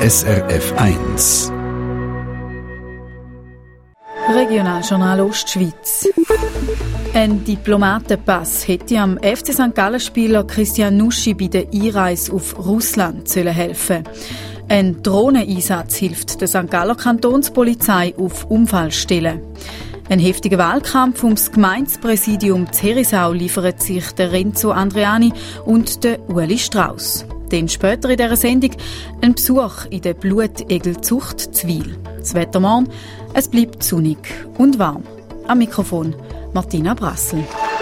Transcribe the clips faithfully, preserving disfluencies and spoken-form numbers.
S R F eins. Regionaljournal Ostschweiz. Ein Diplomatenpass hätte am F C Sankt Gallen-Spieler Christian Nuschi bei der Einreise auf Russland helfen sollen. Ein Drohneneinsatz hilft der Sankt Galler Kantonspolizei auf Unfallstellen. Ein heftiger Wahlkampf ums Gemeindepräsidium Zerisau liefert sich der Renzo Andreani und der Ueli Strauss. Dann später in dieser Sendung ein Besuch in der Blutegelzucht Zwil. Das Wetter morgen, es bleibt sonnig und warm. Am Mikrofon Martina Brassel.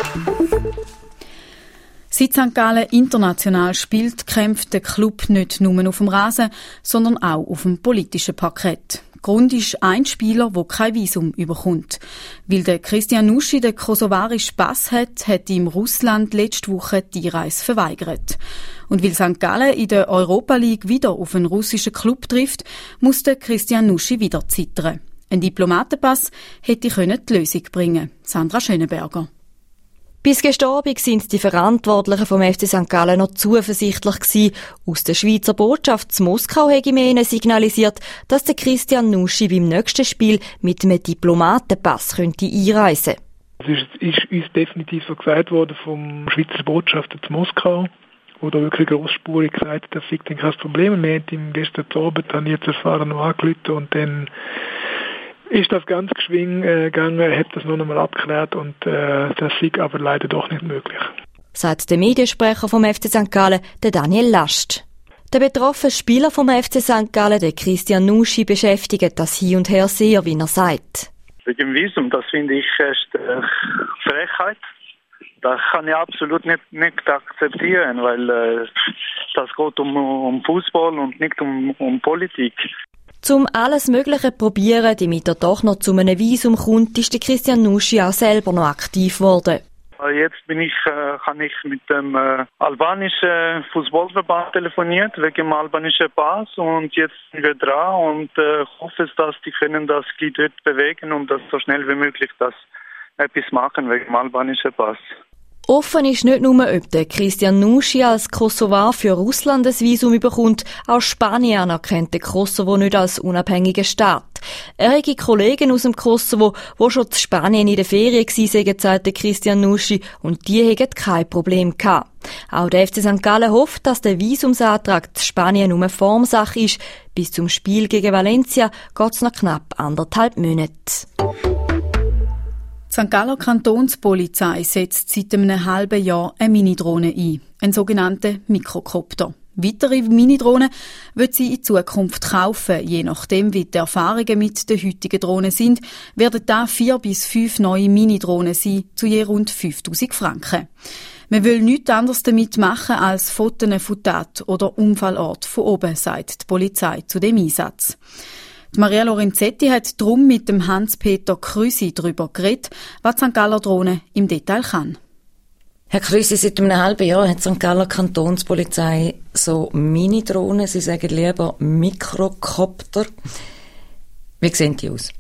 Seit Sankt Gallen international spielt, kämpft der Club nicht nur auf dem Rasen, sondern auch auf dem politischen Parkett. Grund ist ein Spieler, der kein Visum überkommt. Weil der Christian Nuschi den kosovarischen Pass hat, hat ihm Russland letzte Woche die Einreise verweigert. Und weil Sankt Gallen in der Europa League wieder auf einen russischen Club trifft, muss der Christian Nuschi wieder zittern. Ein Diplomatenpass hätte die Lösung bringen. Sandra Schönenberger. Bis gestern Abend sind die Verantwortlichen vom F C Sankt Gallen noch zuversichtlich gewesen. Aus der Schweizer Botschaft zu Moskau hätte man ihnen signalisiert, dass der Christian Nuschi beim nächsten Spiel mit einem Diplomatenpass könnte einreisen. Es ist, ist uns definitiv so gesagt worden vom Schweizer Botschafter zu Moskau, wo da wirklich grossspurig gesagt hat, das ist kein Problem. Wir haben ihm gestern Abend dann jetzt erfahren noch angerufen und dann ist das ganz geschwing äh, gegangen, er hat das noch einmal abgeklärt und äh, das ist aber leider doch nicht möglich. Sagt der Mediensprecher vom F C Sankt Gallen, der Daniel Last. Der betroffene Spieler vom F C Sankt Gallen, der Christian Nuschi, beschäftigt das Hin und Her sehr, wie er sagt. Wegen dem Visum, das finde ich echt äh, Frechheit. Das kann ich absolut nicht, nicht akzeptieren, weil äh, das geht um, um Fußball und nicht um, um Politik. Zum alles Mögliche probieren, damit er doch noch zu einem Visum kommt, ist der Christian Nuschi auch selber noch aktiv geworden. Jetzt bin ich, äh, kann ich mit dem äh, albanischen Fußballverband telefoniert wegen dem albanischen Pass und jetzt sind wir dran und äh, hoffe, dass die können das Glied dort bewegen und das so schnell wie möglich das etwas machen wegen dem albanischen Pass. Offen ist nicht nur, ob der Christian Nuschi als Kosovar für Russland ein Visum bekommt, auch Spanien anerkennt den Kosovo nicht als unabhängiger Staat. Er hat Kollegen aus dem Kosovo, die schon in Spanien in der Ferien waren, sagt Christian Nuschi, und die hatten kein Problem gehabt. Auch der F C Sankt Gallen hofft, dass der Visumsantrag in Spanien nur eine Formsache ist. Bis zum Spiel gegen Valencia geht es noch knapp anderthalb Monate. Die Sankt Galler Kantonspolizei setzt seit einem halben Jahr eine Minidrohne ein, einen sogenannten Mikrokopter. Weitere Minidrohnen wird sie in Zukunft kaufen. Je nachdem, wie die Erfahrungen mit den heutigen Drohnen sind, werden da vier bis fünf neue Minidrohnen sein, zu je rund fünftausend Franken. Man will nichts anderes damit machen als Fotos von Tat oder Unfallort von oben, sagt die Polizei zu dem Einsatz. Die Maria Lorenzetti hat darum mit dem Hans-Peter Krüsi darüber geredet, was die Sankt Galler Drohne im Detail kann. Herr Krüsi, seit einem halben Jahr hat die Sankt Galler Kantonspolizei so Mini-Drohnen, Sie sagen lieber Mikrokopter. Wie sehen die aus?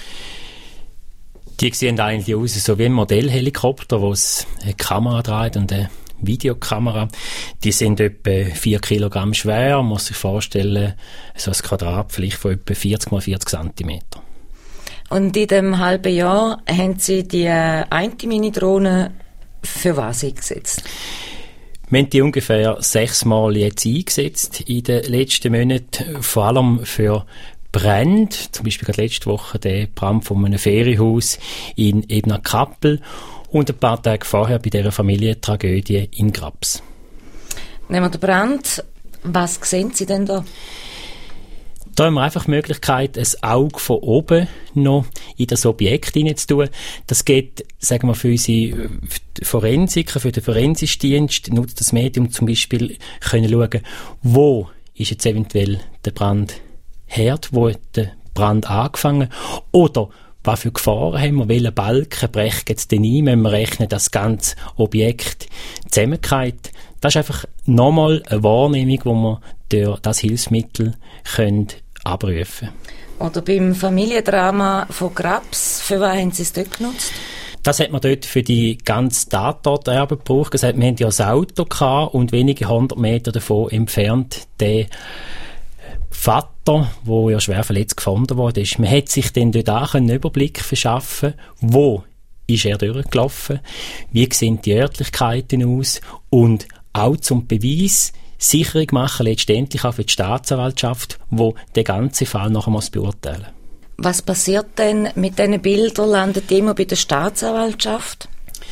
Die sehen eigentlich aus so wie ein Modellhelikopter, wo es eine Kamera dreht und eine Videokamera. Die sind etwa vier Kilogramm schwer, man muss sich vorstellen, so ein Quadrat vielleicht von etwa vierzig mal vierzig Zentimeter. Und in diesem halben Jahr haben Sie die eine Mini-Drohne für was eingesetzt? Wir haben die ungefähr sechsmal jetzt eingesetzt in den letzten Monaten, vor allem für Brände, zum Beispiel gerade letzte Woche der Brand von einem Ferienhaus in Ebner Kappel und ein paar Tage vorher bei dieser Familientragödie in Grabs. Nehmen wir den Brand. Was sehen Sie denn da? Da haben wir einfach die Möglichkeit, ein Auge von oben noch in das Objekt hineinzutun. Das geht, sagen wir, für unsere Forensiker, für den forensischen Dienst, nutzt das Medium zum Beispiel, können schauen, wo ist jetzt eventuell der Brandherd, wo hat der Brand angefangen, oder was für Gefahren haben wir, welchen Balken brechen jetzt denn ein, wenn wir rechnen, dass das ganze Objekt zusammenfällt. Das ist einfach nochmal eine Wahrnehmung, wo wir durch das Hilfsmittel können abrufen können. Oder beim Familiendrama von Grabs, für was haben Sie es dort genutzt? Das hat man dort für die ganze Tatorterbe gebraucht. Das heißt, wir hatten ja ein Auto gehabt und wenige hundert Meter davon entfernt den Vater, der ja schwer verletzt gefunden worden ist. Man hat sich dann dort auch einen Überblick verschaffen, wo ist er durchgelaufen, wie sehen die Örtlichkeiten aus und auch zum Beweis Sicherung machen, letztendlich auch für die Staatsanwaltschaft, wo den ganzen Fall noch einmal beurteilen. Was passiert denn mit diesen Bildern? Landet die immer bei der Staatsanwaltschaft?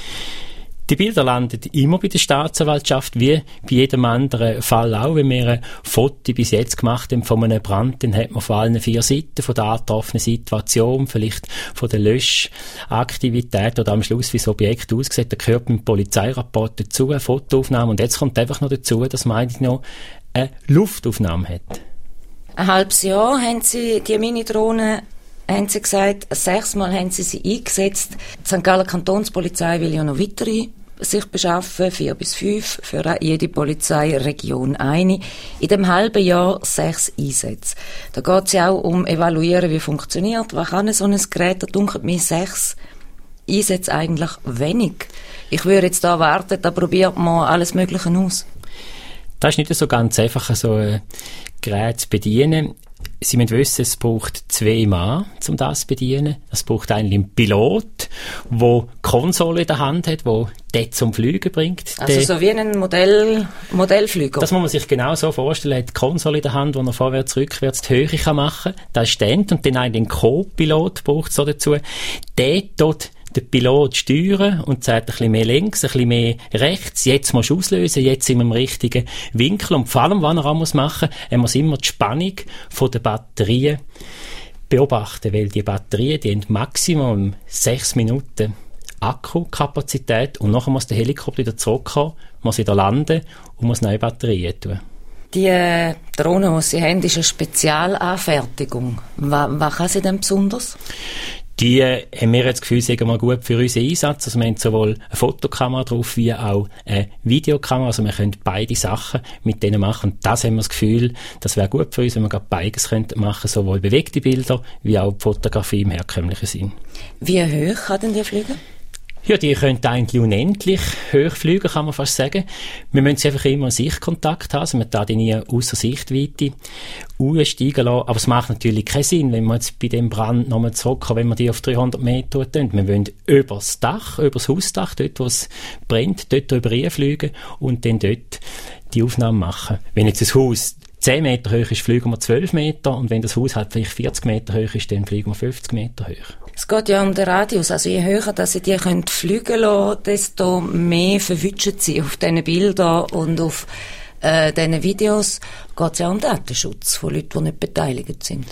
Die Bilder landen immer bei der Staatsanwaltschaft, wie bei jedem anderen Fall auch. Wenn wir ein Foto bis jetzt gemacht haben von einem Brand, dann hat man vor allen vier Seiten von der angetroffenen Situation, vielleicht von der Löschaktivität oder am Schluss, wie das Objekt aussieht, da gehört beim Polizeirapport dazu, eine Fotoaufnahme. Und jetzt kommt einfach noch dazu, dass man eigentlich noch eine Luftaufnahme hat. Ein halbes Jahr haben Sie die Mini-Drohne, haben Sie gesagt, sechsmal haben Sie sie eingesetzt. Die Sankt Galler Kantonspolizei will ja noch weitere sich beschaffen, vier bis fünf, für jede Polizeiregion eine. In dem halben Jahr sechs Einsätze. Da geht es ja auch um evaluieren, wie funktioniert. Was kann so ein Gerät? Da dunkelt mir sechs Einsätze eigentlich wenig. Ich würde jetzt da warten, da probiert man alles Mögliche aus. Das ist nicht so ganz einfach, so ein Gerät zu bedienen. Sie müssen wissen, es braucht zwei Mann, um das zu bedienen. Es braucht eigentlich einen Pilot, der die Konsole in der Hand hat, der den zum Fliegen bringt. Also der, so wie ein Modell, Modellflüger? Das muss man sich genau so vorstellen. Er hat die Konsole in der Hand, wo er vorwärts, rückwärts die Höhe machen kann. Das ist der und dann eigentlich einen Co-Pilot braucht es so dazu. Der tut den Pilot steuern und sagt ein bisschen mehr links, ein bisschen mehr rechts. Jetzt musst du auslösen, jetzt sind wir im richtigen Winkel. Und vor allem, was er auch machen muss, er muss immer die Spannung von der Batterien beobachten, weil die Batterien, die haben Maximum sechs Minuten Akkukapazität und nachher muss der Helikopter wieder zurückkommen, muss wieder landen und muss neue Batterien tun. Die äh, Drohne, die Sie haben, ist eine Spezialanfertigung. Was, was kann sie denn besonders? Die äh, haben wir jetzt das Gefühl, sagen wir gut für unseren Einsatz. Also wir haben sowohl eine Fotokamera drauf, wie auch eine Videokamera. Also wir können beide Sachen mit denen machen. Und das haben wir das Gefühl, das wäre gut für uns, wenn wir gerade beides könnten machen, sowohl bewegte Bilder, wie auch die Fotografie im herkömmlichen Sinn. Wie hoch kann denn die fliegen? Ja, die können eigentlich unendlich hoch fliegen, kann man fast sagen. Wir müssen sie einfach immer einen Sichtkontakt haben, also man darf die nie ausser Sichtweite aussteigen lassen. Aber es macht natürlich keinen Sinn, wenn wir jetzt bei dem Brand nochmal zurückkommen, wenn wir die auf dreihundert Meter tun. Wir wollen über das Dach, über das Hausdach, dort wo es brennt, dort drüber fliegen und dann dort die Aufnahmen machen. Wenn jetzt das Haus zehn Meter hoch ist, fliegen wir zwölf Meter und wenn das Haus halt vielleicht vierzig Meter hoch ist, dann fliegen wir fünfzig Meter hoch. Es geht ja um den Radius. Also je höher, dass Sie die können fliegen lassen, desto mehr verwischen Sie auf diesen Bildern und auf äh, diesen Videos. Geht es ja um Datenschutz von Leuten, die nicht beteiligt sind.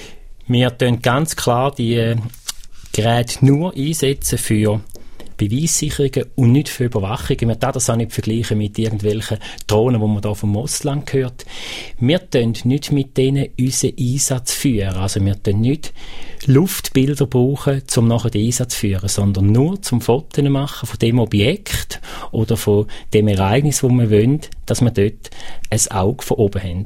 Wir tun ganz klar die äh, Geräte nur einsetzen für Beweissicherungen und nicht für Überwachungen. Wir können das auch nicht vergleichen mit irgendwelchen Drohnen, die man hier vom Ausland hört. Wir tun nicht mit denen unseren Einsatz führen. Also wir tun nicht Luftbilder brauchen, um nachher den Einsatz zu führen, sondern nur zum Fotos machen von dem Objekt oder von dem Ereignis, das wir wollen, dass wir dort ein Auge von oben haben.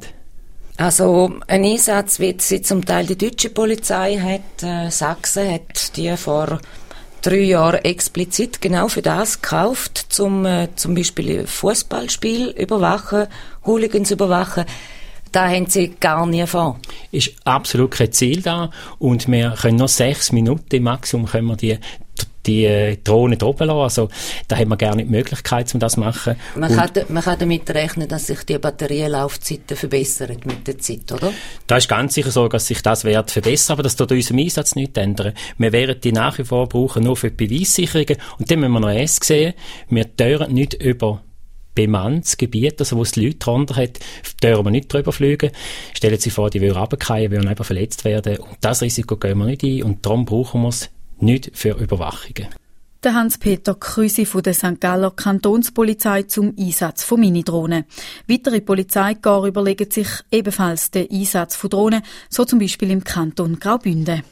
Also ein Einsatz, wie sie zum Teil die deutsche Polizei hat, äh, Sachsen hat die vor drei Jahre explizit genau für das gekauft, zum äh, zum Beispiel Fußballspiel überwachen, Hooligans überwachen. Da haben sie gar nie vor. Ist absolut kein Ziel da und wir können noch sechs Minuten im Maximum können wir die die äh, Drohne oben lassen. Also da haben wir gar nicht die Möglichkeit, um das zu machen. Man kann, man kann damit rechnen, dass sich die Batterielaufzeiten verbessern mit der Zeit, oder? Da ist ganz sicher so, dass sich das wird verbessern, aber das tut unserem Einsatz nicht ändern. Wir werden die nach wie vor brauchen, nur für die Beweissicherungen. Und dann müssen wir noch eins sehen, wir dürfen nicht über bemanntes Gebiet, also wo es die Leute drunter hat, dürfen wir nicht drüber fliegen. Stellen Sie vor, die würden runterfallen, würden einfach verletzt werden. Und das Risiko gehen wir nicht ein und darum brauchen wir es nicht für Überwachungen. Der Hans-Peter Krüsi von der Sankt Galler Kantonspolizei zum Einsatz von Minidrohnen. Weitere Polizeikorps überlegen sich ebenfalls den Einsatz von Drohnen, so zum Beispiel im Kanton Graubünden.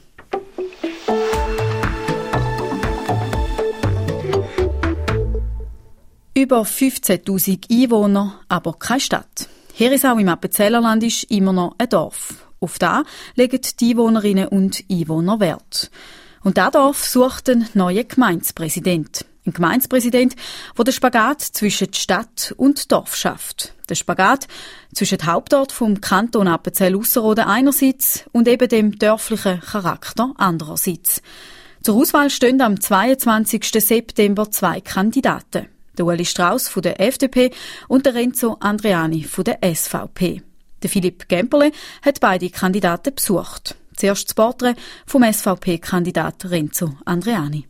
Über fünfzehntausend Einwohner, aber keine Stadt. Herisau im Appenzellerland ist immer noch ein Dorf. Auf das legen die Einwohnerinnen und Einwohner Wert. Und das Dorf sucht einen neuen Gemeindepräsident. Ein Gemeindepräsident, der den Spagat zwischen Stadt und Dorf schafft. Der Spagat zwischen dem Hauptort vom Kanton Appenzell-Ausserrhoden einerseits und eben dem dörflichen Charakter andererseits. Zur Auswahl stehen am zweiundzwanzigsten September zwei Kandidaten. Der Ueli Strauss von der F D P und der Renzo Andreani von der S V P. Der Philipp Gemperle hat beide Kandidaten besucht. Zuerst das Porträt vom S V P-Kandidat Renzo Andreani.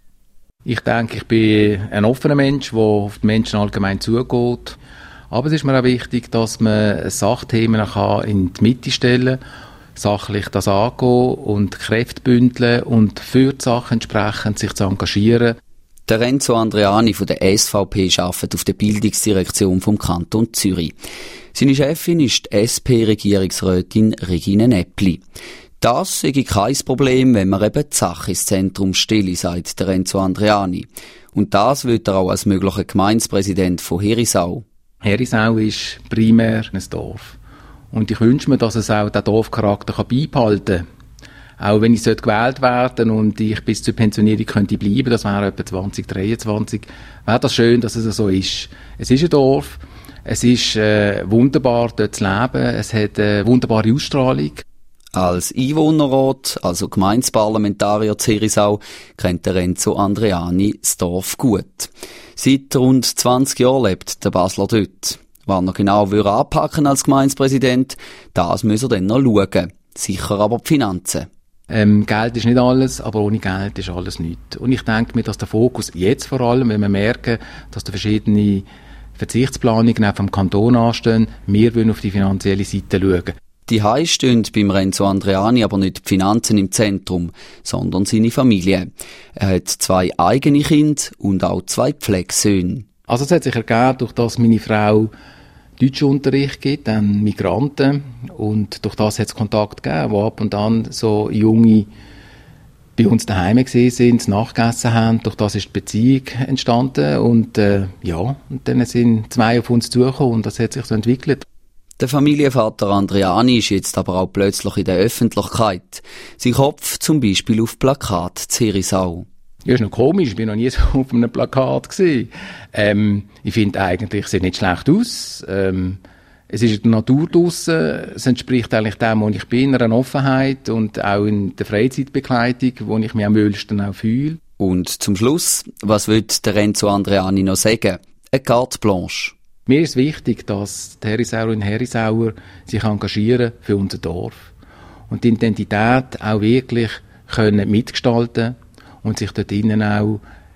Ich denke, ich bin ein offener Mensch, der auf die Menschen allgemein zugeht. Aber es ist mir auch wichtig, dass man Sachthemen in die Mitte stellen kann, sachlich das angehen und Kräfte bündeln und für die Sache entsprechend sich zu engagieren. Der Renzo Andreani von der S V P arbeitet auf der Bildungsdirektion vom Kanton Zürich. Seine Chefin ist die S P-Regierungsrätin Regine Näppli. Das sei kein Problem, wenn man eben die Sache ins Zentrum stelle, sagt der Renzo Andreani. Und das will er auch als möglicher Gemeindepräsident von Herisau. Herisau ist primär ein Dorf. Und ich wünsche mir, dass es auch den Dorfcharakter beibehalten kann. Auch wenn ich gewählt werden und ich bis zur Pensionierung könnte bleiben, das wäre etwa zwanzig dreiundzwanzig, wäre das schön, dass es so ist. Es ist ein Dorf, es ist äh, wunderbar dort zu leben, es hat eine wunderbare Ausstrahlung. Als Einwohnerrat, also Gemeindeparlamentarier zu Herisau, kennt der Renzo Andreani das Dorf gut. Seit rund zwanzig Jahren lebt der Basler dort. Wann er genau anpacken als Gemeindepräsident, das muss er dann noch schauen. Sicher aber die Finanzen. Ähm, Geld ist nicht alles, aber ohne Geld ist alles nichts. Und ich denke mir, dass der Fokus jetzt vor allem, wenn wir merken, dass da verschiedene Verzichtsplanungen auch vom Kanton anstehen, wir wollen auf die finanzielle Seite schauen. Die Hause stehen beim Renzo Andreani aber nicht die Finanzen im Zentrum, sondern seine Familie. Er hat zwei eigene Kinder und auch zwei Pflegesöhne. Also es hat sich ergeben, durch das meine Frau Deutschunterricht gibt, an Migranten, und durch das hat es Kontakt gegeben, wo ab und an so junge bei uns daheim gesehen sind, nachgegessen haben. Durch das ist die Beziehung entstanden und äh, ja, und dann sind zwei auf uns zugekommen und das hat sich so entwickelt. Der Familienvater Andreani ist jetzt aber auch plötzlich in der Öffentlichkeit. Sein Kopf zum Beispiel auf Plakat zu Herisau. Ja, ist noch komisch, ich bin noch nie so auf einem Plakat gewesen. Ähm, ich finde eigentlich, es sieht nicht schlecht aus. Ähm, es ist in der Natur draussen, es entspricht eigentlich dem, wo ich bin, einer Offenheit und auch in der Freizeitbegleitung, wo ich mich am wohlsten auch fühle. Und zum Schluss, was will der Renzo Andreani noch sagen? Eine Carte blanche. Mir ist wichtig, dass die Herisauer und Herisauer sich engagieren für unser Dorf und die Identität auch wirklich können mitgestalten und sich dort innen auch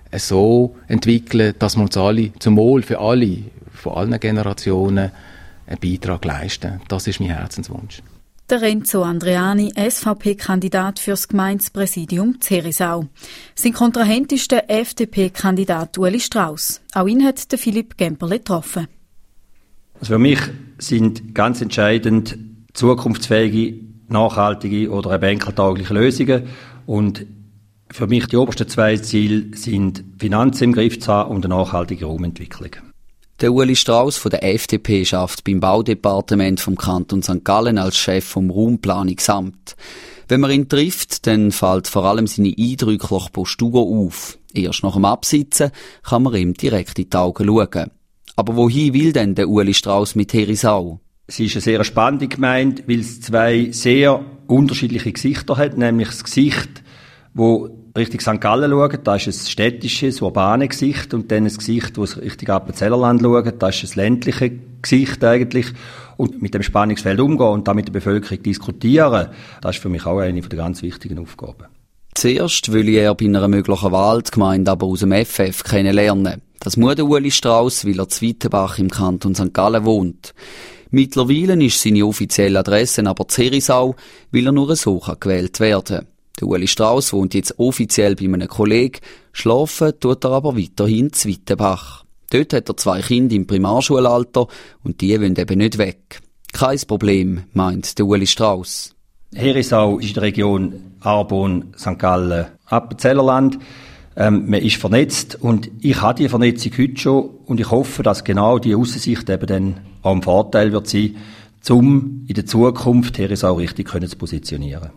so entwickeln, dass wir uns alle zum Wohl für alle, von allen Generationen, einen Beitrag leisten. Das ist mein Herzenswunsch. Der Renzo Andreani, S V P-Kandidat fürs Gemeindepräsidium zu Herisau. Sein Kontrahent ist der F D P-Kandidat Ueli Strauss. Auch ihn hat der Philipp Gemperle getroffen. Also für mich sind ganz entscheidend zukunftsfähige, nachhaltige oder eben enkeltaugliche Lösungen. Und für mich die obersten zwei Ziele sind Finanzen im Griff zu haben und eine nachhaltige Raumentwicklung. Der Ueli Strauss von der F D P schafft beim Baudepartement vom Kanton Sankt Gallen als Chef vom Raumplanungsamt. Wenn man ihn trifft, dann fällt vor allem seine eindrückliche Postur auf. Erst nach dem Absitzen kann man ihm direkt in die Augen schauen. Aber wohin will denn der Ueli Strauss mit Herisau? Es ist eine sehr spannende Gemeinde, weil es zwei sehr unterschiedliche Gesichter hat, nämlich das Gesicht, wo Richtung Sankt Gallen schaut, da ist ein städtisches, urbanes Gesicht, und dann ein Gesicht, das Richtung Appenzellerland schaut, da ist ein ländliches Gesicht eigentlich. Und mit dem Spannungsfeld umgehen und da mit der Bevölkerung diskutieren, das ist für mich auch eine der ganz wichtigen Aufgaben. Zuerst will er bei einer möglichen Wahl die Gemeinde aber aus dem F F kennenlernen. Das muss der Ueli Strauss, weil er zu Weitenbach im Kanton Sankt Gallen wohnt. Mittlerweile ist seine offizielle Adresse aber zu Herisau, weil er nur so gewählt werden kann. Der Ueli Strauss wohnt jetzt offiziell bei einem Kollegen, schlafen tut er aber weiterhin zu Weitenbach. Dort hat er zwei Kinder im Primarschulalter und die wollen eben nicht weg. Kein Problem, meint der Ueli Strauss. Herisau ist in der Region Arbon, Sankt Gallen, Appenzellerland. Ähm, man ist vernetzt und ich habe die Vernetzung heute schon und ich hoffe, dass genau die Aussensicht eben dann auch ein Vorteil wird sein, um in der Zukunft Herisau richtig können zu positionieren.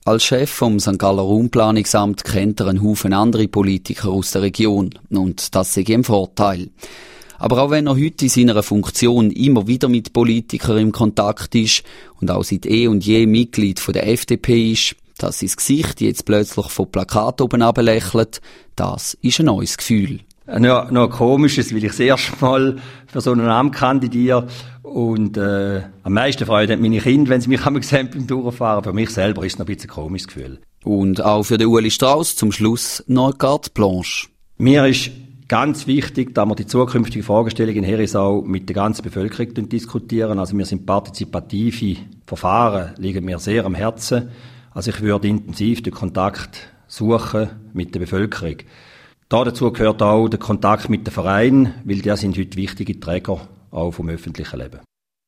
Als Chef vom Sankt Galler Raumplanungsamt kennt er einen Haufen andere Politiker aus der Region. Und das sei ihm Vorteil. Aber auch wenn er heute in seiner Funktion immer wieder mit Politikern im Kontakt ist und auch seit eh und je Mitglied von der F D P ist, dass sein Gesicht jetzt plötzlich von Plakat oben ablächelt, das ist ein neues Gefühl. Noch, noch komisches, weil ich das erste Mal für so einen Amt kandidiere. Und äh, am meisten Freude haben meine Kinder, wenn sie mich am Exempel durchfahren. Für mich selber ist es noch ein bisschen ein komisches Gefühl. Und auch für den Ueli Strauss zum Schluss noch eine Carte Blanche. Mir ist ganz wichtig, dass wir die zukünftige Fragestellung in Herisau mit der ganzen Bevölkerung diskutieren. Also mir sind partizipative Verfahren, liegen mir sehr am Herzen. Also ich würde intensiv den Kontakt suchen mit der Bevölkerung. Da dazu gehört auch der Kontakt mit den Vereinen, weil die sind heute wichtige Träger auch vom öffentlichen Leben.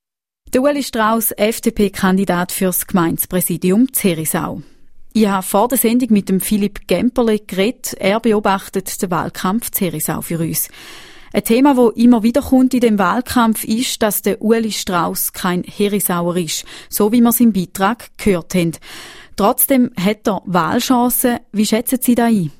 Der Ueli Strauss, F D P-Kandidat fürs Gemeindepräsidium zu Herisau. Ich habe vor der Sendung mit dem Philipp Gemperle geredet. Er beobachtet den Wahlkampf zu Herisau für uns. Ein Thema, das immer wieder kommt in dem Wahlkampf, ist, dass der Ueli Strauss kein Herisauer ist, so wie wir es im Beitrag gehört haben. Trotzdem hat er Wahlchancen. Wie schätzen Sie das ein?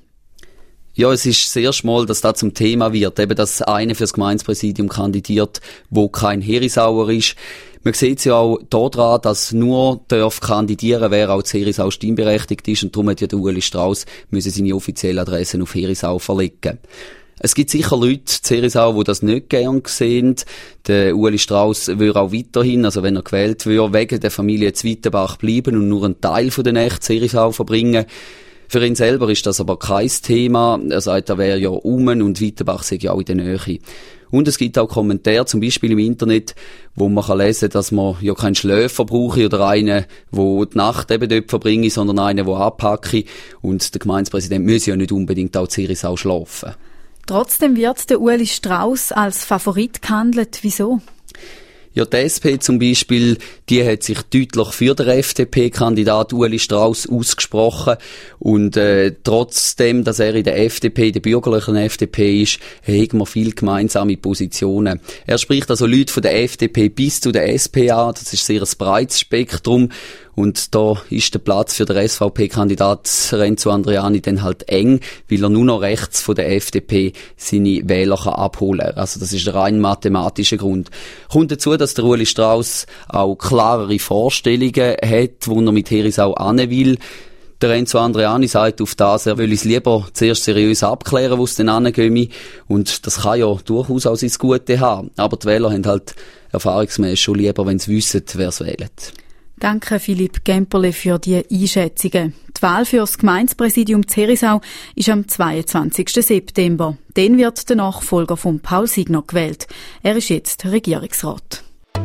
Ja, es ist sehr schmal, dass das zum Thema wird, eben, dass einer fürs Gemeindepräsidium kandidiert, wo kein Herisauer ist. Man sieht es ja auch daran, dass nur darf kandidieren, wer auch zu Herisau stimmberechtigt ist, und darum hat ja der Ueli Strauss müssen seine offizielle Adresse auf Herisau verlegen. Es gibt sicher Leute zu Herisau, die das nicht gern sehen. Der Ueli Strauss würde auch weiterhin, also wenn er gewählt würde, wegen der Familie Zwietenbach bleiben und nur einen Teil von der Nächte zu Herisau verbringen. Für ihn selber ist das aber kein Thema. Er sagt, er wäre ja um und Weitenbach sei ja auch in der Nähe. Und es gibt auch Kommentare, zum Beispiel im Internet, wo man kann lesen, dass man ja keinen Schläfer brauche oder einen, der die Nacht eben dort verbringe, sondern einen, der anpacke. Und der Gemeindepräsident müsse ja nicht unbedingt auch in Herisau schlafen. Trotzdem wird der Ueli Strauss als Favorit gehandelt. Wieso? Ja, die S P zum Beispiel, die hat sich deutlich für den F D P-Kandidat Ueli Strauss ausgesprochen. Und äh, trotzdem, dass er in der F D P, der bürgerlichen F D P ist, haben wir viele gemeinsame Positionen. Er spricht also Leute von der F D P bis zu der S P an. Das ist sehr ein breites Spektrum. Und da ist der Platz für den S V P-Kandidat Renzo Andriani dann halt eng, weil er nur noch rechts von der F D P seine Wähler kann abholen kann. Also das ist der rein mathematische Grund. Kommt dazu, dass der Ueli Strauss auch klarere Vorstellungen hat, wo er mit Herisau hin will. Der Renzo Andriani sagt auf das, er will es lieber zuerst seriös abklären, wo es dann hingeht. Und das kann ja durchaus auch sein Gute haben. Aber die Wähler haben halt erfahrungsmäßig schon lieber, wenn sie wissen, wer es wählt. Danke, Philipp Gemperle, für die Einschätzungen. Die Wahl für das Gemeindepräsidium zu Herisau ist am zweiundzwanzigsten September. Dann wird der Nachfolger von Paul Signer gewählt. Er ist jetzt Regierungsrat.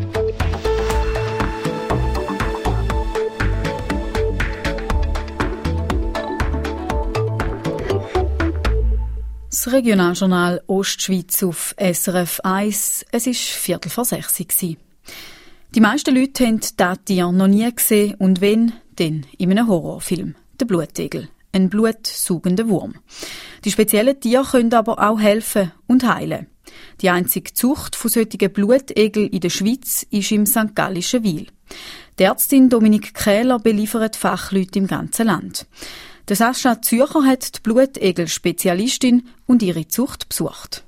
Das Regionaljournal Ostschweiz auf S R F eins. Es war Viertel vor sechs. Die meisten Leute haben das Tier noch nie gesehen und wenn, dann in einem Horrorfilm. Der Blutegel. Ein blutsaugender Wurm. Die speziellen Tiere können aber auch helfen und heilen. Die einzige Zucht von solchen Blutegel in der Schweiz ist im Sankt Gallischen Wil. Die Ärztin Dominik Kähler beliefert Fachleute im ganzen Land. Der Sascha Zürcher hat die Blutegel-Spezialistin und ihre Zucht besucht.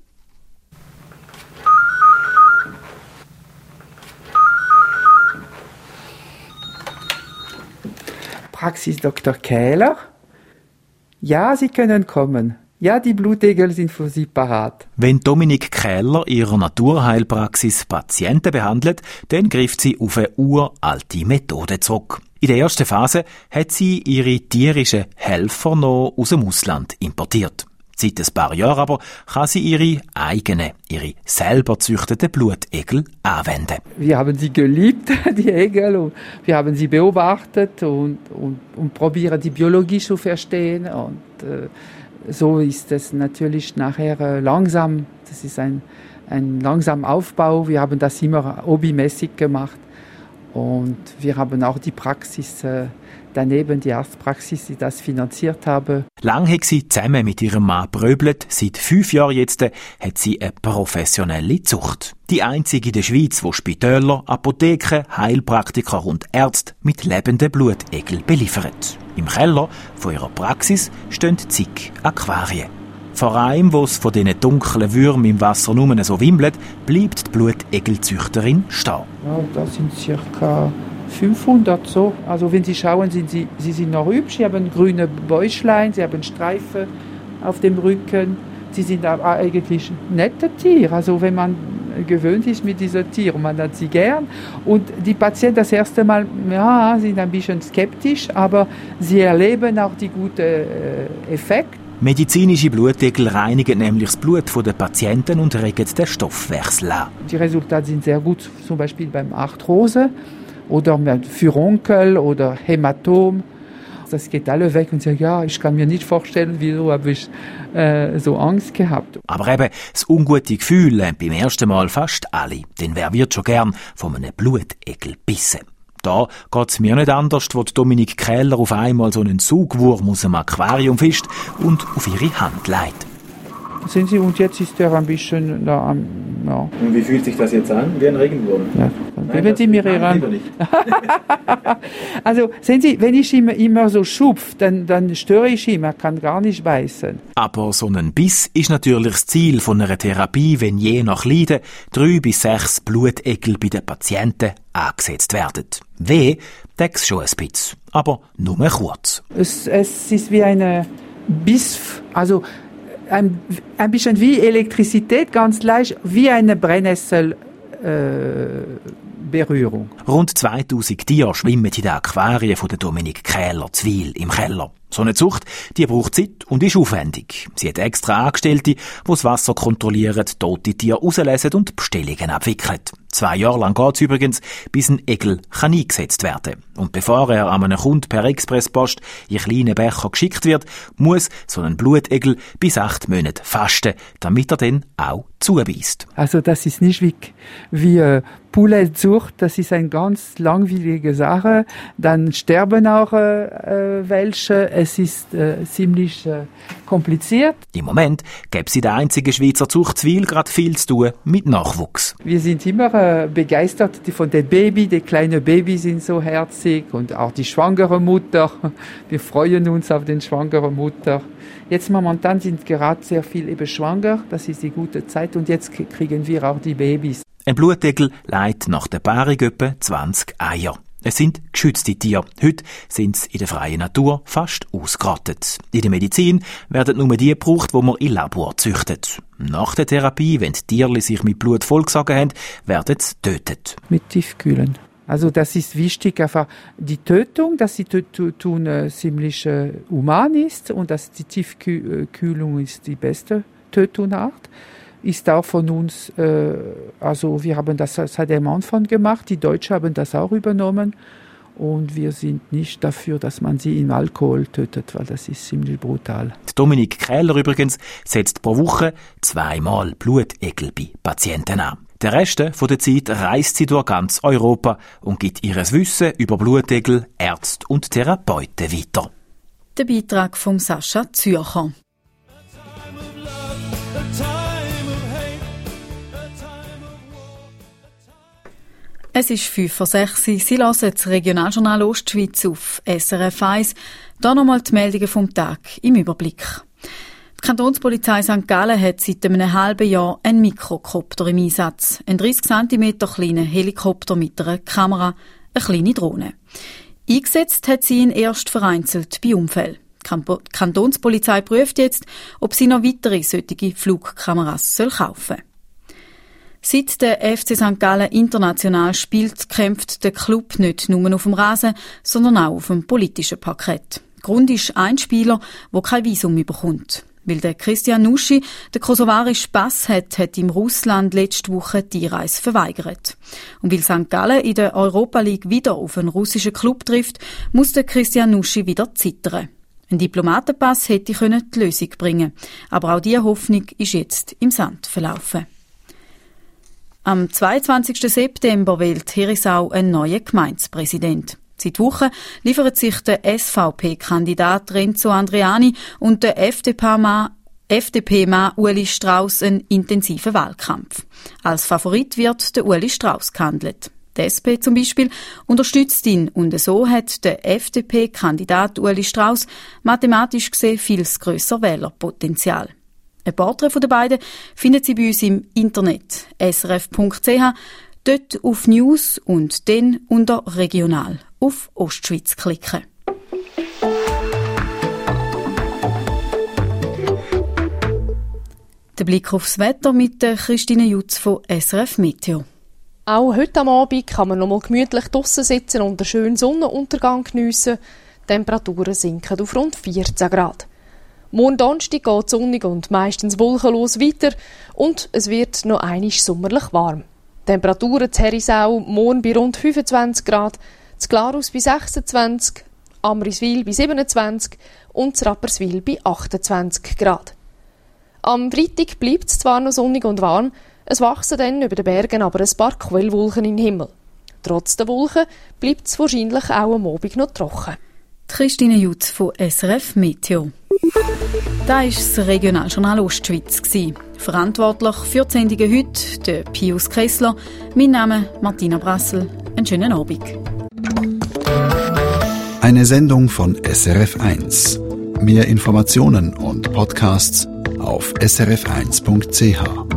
Praxis Doktor Kähler. Ja, Sie können kommen. Ja, die Blutegel sind für Sie parat. Wenn Dominik Kähler ihrer Naturheilpraxis Patienten behandelt, dann greift sie auf eine uralte Methode zurück. In der ersten Phase hat sie ihre tierischen Helfer noch aus dem Ausland importiert. Seit ein paar Jahren aber kann sie ihre eigenen, ihre selber züchteten Blutegel anwenden. Wir haben sie geliebt, die Egel, und wir haben sie beobachtet und, und, und probieren, die Biologie zu verstehen. Und äh, so ist es natürlich nachher äh, langsam, das ist ein, ein langsamer Aufbau. Wir haben das immer hobbymäßig gemacht. Und wir haben auch die Praxis äh, daneben, die Arztpraxis, die das finanziert habe. Lang hat sie zusammen mit ihrem Mann bröbelt. Seit fünf Jahren jetzt hat sie eine professionelle Zucht. Die einzige in der Schweiz, wo Spitäler, Apotheken, Heilpraktiker und Ärzte mit lebenden Blutegel beliefert. Im Keller von ihrer Praxis stehen zig Aquarien. Vor allem, wo es von diesen dunklen Würmern im Wasser nur so wimmelt, bleibt die Blutegelzüchterin stehen. Ja, das sind circa fünfhundert so. Also wenn Sie schauen, sind sie, sie sind noch hübsch. Sie haben grüne Bäuchlein, sie haben Streifen auf dem Rücken. Sie sind eigentlich nette Tiere. Also wenn man gewöhnt ist mit diesen Tieren, man hat sie gern. Und die Patienten das erste Mal ja, sind ein bisschen skeptisch, aber sie erleben auch die guten äh, Effekte. Medizinische Blutegel reinigen nämlich das Blut der Patienten und regen den Stoffwechsel an. Die Resultate sind sehr gut, zum Beispiel beim Arthrose oder Furunkel oder Hämatom. Das geht alle weg und sagen, ja, ich kann mir nicht vorstellen, wieso habe ich äh, so Angst gehabt. Aber eben, das ungute Gefühl haben beim ersten Mal fast alle. Denn wer wird schon gern von einem Blutegel bissen? Da geht's mir nicht anders, wo Dominik Kähler auf einmal so einen Saugwurm aus dem Aquarium fischt und auf ihre Hand legt. Sehen Sie, und jetzt ist er ein bisschen da am... Ja. Und wie fühlt sich das jetzt an? Wie ein Regenwurm? Ja, dann geben Sie mir Ihre Hand. Also, sehen Sie, wenn ich immer, immer so schupf, dann, dann störe ich ihn, er kann gar nicht beißen. Aber so ein Biss ist natürlich das Ziel von einer Therapie, wenn je nach Leiden drei bis sechs Blutegel bei den Patienten angesetzt werden. Weh, deckt's schon ein bisschen, aber nur kurz. Es, es ist wie eine Biss, also ein, ein bisschen wie Elektrizität, ganz leicht, wie eine Brennnessel. Äh, Berührung. Rund zweitausend Tiere schwimmen in den Aquarien von der Dominik Kähler Zwil im Keller. So eine Zucht, die braucht Zeit und ist aufwendig. Sie hat extra Angestellte, die das Wasser kontrollieren, tote Tiere rauslesen und Bestellungen abwickeln. Zwei Jahre lang geht es übrigens, bis ein Egel kann eingesetzt werden. Und bevor er an einen Kunden per Expresspost in kleinen Becher geschickt wird, muss so ein Blutegel bis acht Monate fasten, damit er dann auch zubeißt. Also das ist nicht wie, wie äh, Pouletzucht, das ist eine ganz langwierige Sache. Dann sterben auch äh, welche. Es ist äh, ziemlich äh, kompliziert. Im Moment gäbe es in der einzigen Schweizer Zucht Zwil gerade viel zu tun mit Nachwuchs. Wir sind immer äh, begeistert von den Babys. Die kleinen Babys sind so herzig und auch die schwangere Mutter. Wir freuen uns auf den schwangere Mutter. Jetzt momentan sind gerade sehr viele eben schwanger. Das ist die gute Zeit und jetzt kriegen wir auch die Babys. Ein Blutegel leitet nach der Paarung etwa zwanzig Eier. Es sind geschützte Tiere. Heute sind sie in der freien Natur fast ausgerottet. In der Medizin werden nur die gebraucht, die man im Labor züchtet. Nach der Therapie, wenn die Tiere sich mit Blut vollgesogen haben, werden sie getötet. Mit Tiefkühlen. Also das ist wichtig, einfach die Tötung, dass die Tötung äh, ziemlich äh, human ist und dass die Tiefkühlung ist die beste Tötungsart. Ist auch von uns, äh, also wir haben das seit dem Anfang gemacht, die Deutschen haben das auch übernommen und wir sind nicht dafür, dass man sie in Alkohol tötet, weil das ist ziemlich brutal. Die Dominik Kähler übrigens setzt pro Woche zweimal Blutegel bei Patienten an. Der Rest von der Zeit reist sie durch ganz Europa und gibt ihr Wissen über Blutegel, Ärzte und Therapeuten weiter. Der Beitrag von Sascha Zürcher. Es ist fünf vor sechs. Sie hören das Regionaljournal Ostschweiz auf S R F eins. Hier nochmal die Meldungen vom Tag im Überblick. Die Kantonspolizei Sankt Gallen hat seit einem halben Jahr einen Mikrokopter im Einsatz. Ein dreißig Zentimeter kleiner Helikopter mit einer Kamera, eine kleine Drohne. Eingesetzt hat sie ihn erst vereinzelt bei Unfällen. Die Kantonspolizei prüft jetzt, ob sie noch weitere solche Flugkameras kaufen soll. Seit der F C Sankt Gallen international spielt, kämpft der Club nicht nur auf dem Rasen, sondern auch auf dem politischen Parkett. Grund ist ein Spieler, der kein Visum bekommt. Weil der Christian Nuschi den kosovarischen Pass hat, hat ihm Russland letzte Woche die Einreise verweigert. Und weil Sankt Gallen in der Europa League wieder auf einen russischen Club trifft, muss der Christian Nuschi wieder zittern. Ein Diplomatenpass hätte die Lösung bringen können. Aber auch diese Hoffnung ist jetzt im Sand verlaufen. Am zweiundzwanzigsten September wählt Herisau einen neuen Gemeindepräsident. Seit Wochen liefern sich der S V P-Kandidat Renzo Andriani und der F D P-Mann F D P-Mann Ueli Strauss einen intensiven Wahlkampf. Als Favorit wird der Ueli Strauss gehandelt. Die S P zum Beispiel unterstützt ihn und so hat der F D P-Kandidat Ueli Strauss mathematisch gesehen viel grösser Wählerpotenzial. Ein Porträt der beiden findet Sie bei uns im Internet s r f punkt c h, dort auf News und dann unter Regional auf Ostschweiz klicken. Der Blick aufs Wetter mit der Christine Jutz von S R F Meteo. Auch heute am Abend kann man noch mal gemütlich draussen sitzen und einen schönen Sonnenuntergang geniessen. Die Temperaturen sinken auf rund vierzehn Grad. Morgen Donnerstag geht sonnig und meistens wolkenlos weiter und es wird noch einmal sommerlich warm. Die Temperaturen in Herisau morgen bei rund fünfundzwanzig Grad, in Glarus bei sechsundzwanzig, Amriswil bei siebenundzwanzig und in Rapperswil bei achtundzwanzig Grad. Am Freitag bleibt es zwar noch sonnig und warm, es wachsen dann über den Bergen aber ein paar Quellwolken in den Himmel. Trotz der Wolken bleibt es wahrscheinlich auch am Abend noch trocken. Christine Jutz von S R F Meteo. Das war das Regionaljournal Ostschweiz. Verantwortlich für die Sendungen heute der Pius Kessler. Mein Name Martina Brassel. Einen schönen Abend. Eine Sendung von S R F eins. Mehr Informationen und Podcasts auf s r f eins punkt c h.